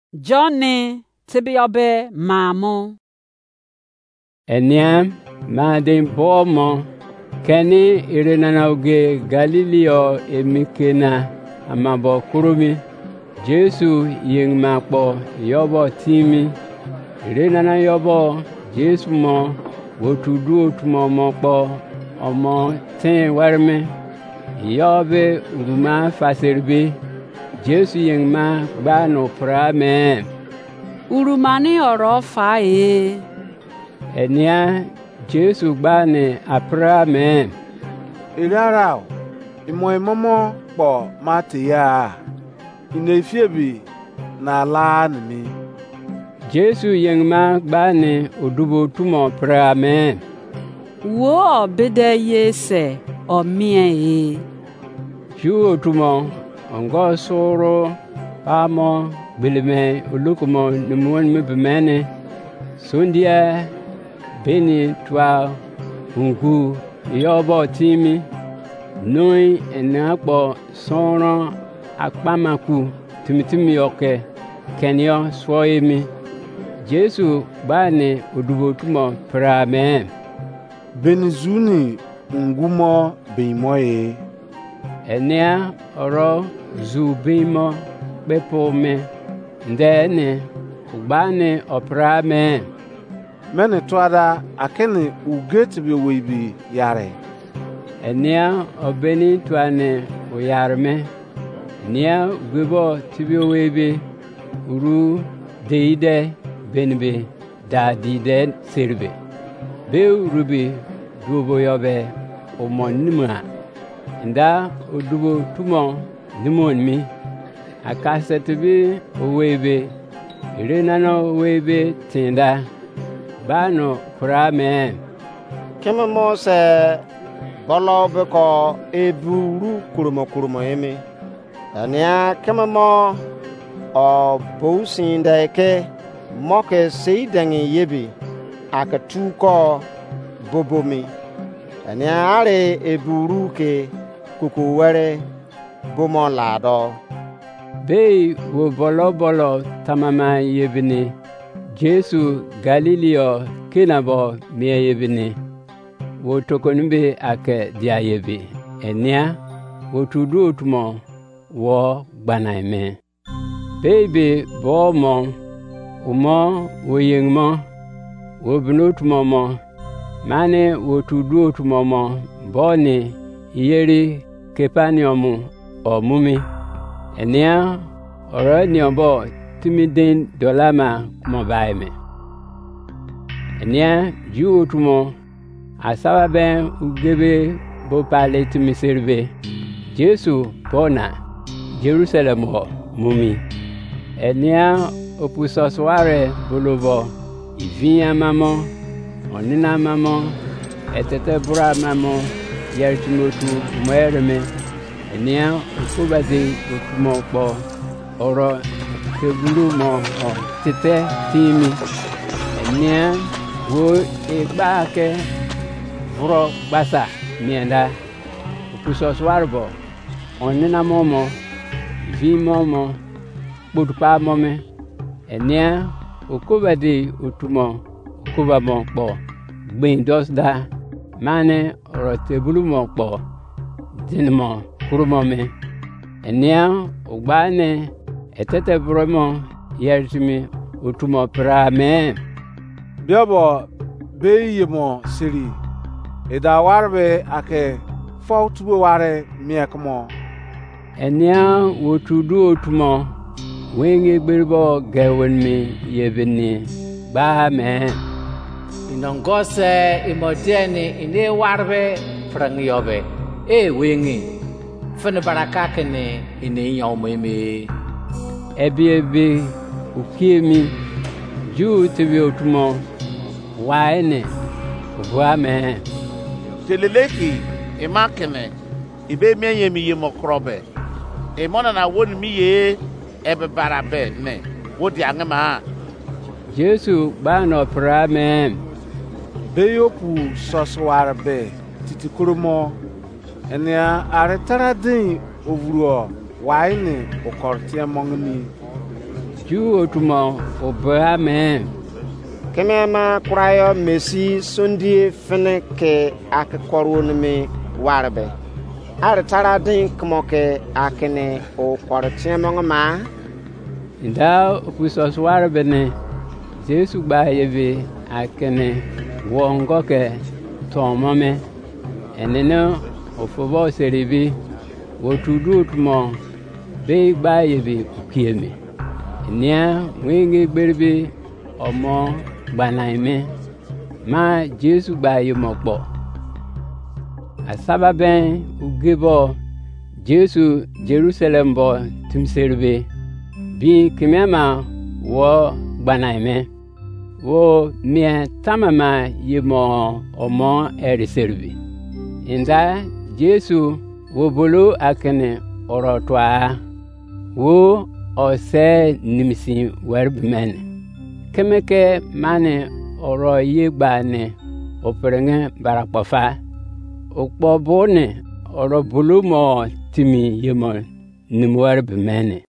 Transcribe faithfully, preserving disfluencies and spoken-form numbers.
Johnny tibiobe mamo. Eniam madin bomo keni irenanauge Galileo emikena amabo kurumi Jesu yeng makpo yobo timi irenana yobo Jesu mo wotudu otumo mokpo omo ten warme yobe uruma faserbe Jesu yeng ma gba no prame Urumani oro fa e Enia Jesu gba ne aprame Irarao imo imomo po matia inefiebi na la ni Jesu yeng ma gba ne odubo tumo prame wo obede yese o mie e ju otumo ongo soro pamo bilime ulukumo numon mebemene sundia beni twa ungu yobo timi noi enakpo sono akpamaku timitimi yoke kenyo swoimi Jesu bane odubo tumo prame benizuni ungumo beimoye enia oro zubimo bepome ndene ubane oprame mene twada akene uget bi weibi yare enia obeni twane uyarme nia ugebo tibio webe uru deide benbe da dide serbe be urubi dubo yobe omonima nda odubo tumo nimonmi akasetbi owebe irenano webe tinda bano prame kema mose bolo beko eburu kurumo kurumo emi ania kema mo o bousinda ke moke seidangi yebi akatu ko bobomi ania are eburu ke kukuwere bomo lado bei wo bolo bolo tamama yebini Jesu Galileo kenabo mie yebini wo tokonbe ake dia yebi enia wo tudu otumo wo gbanaime bebe bomo umo wo yengmo wo binotumo mo mane wo tudu otumo mo boni yeri kepaniomu omumi enia oro niobo timiden dolama mobaime enia ju otumo asababe ugebe bopale timiserbe Jesu bona Jerusalem ho mumi enia opusosware bolovo ivia mamo onina mamo etete bura mamo yertimotu merme enia okubazi okumo po oro kebulu mo o tete timi enia wo ebake vro basa mienda opusoswarbo onina momo vi momo budpa mome enia okobadi otumo okobamo po gbindosda mane oro tebulu mo po dinmo kurumome enia ugbane etete bromo yertimi otumo prame biobo beyimo siri eda warbe ake fautubo ware miekmo enia wotudu otumo wenge berbo gawenmi yebini ba me inongose imodeni ine warbe frangyobe e wengi fene barakakene ine yomeme ebiebe ukiemi ju tibi otumo waene ubame teleleki imakene ibe miye mi yemokrobe e mona na won mi ye ebe barabe ne wodi angema Jesu bano prame beyopu soswarbe titikurumo enia aretara din ovuro waine okortie mongni ju otumo obrame keme ma kurayo mesi sundi fene ke akkorun mi warbe ar tara din kmo ke akene o kortiemo ma inda kusos warbe ne Jesu ba yebe akene wongo ke tomome enene ofobo seribi wotudu tumo be ba yebe kukieme nia wingi berbi omo gbanaime ma Jesu ba yemokpo asaba ben ugebo Jesu Jerusalem bo timserbe bi kimema wo gbanaime wo mie tamama yemo omo eriserbi inda Jesu wo bolo akene orotwa wo ose nimisi werbimen kemeke mane oro yegbane operenge barakpofa okpo bone oro bolo mo timi yemo nimwerbimen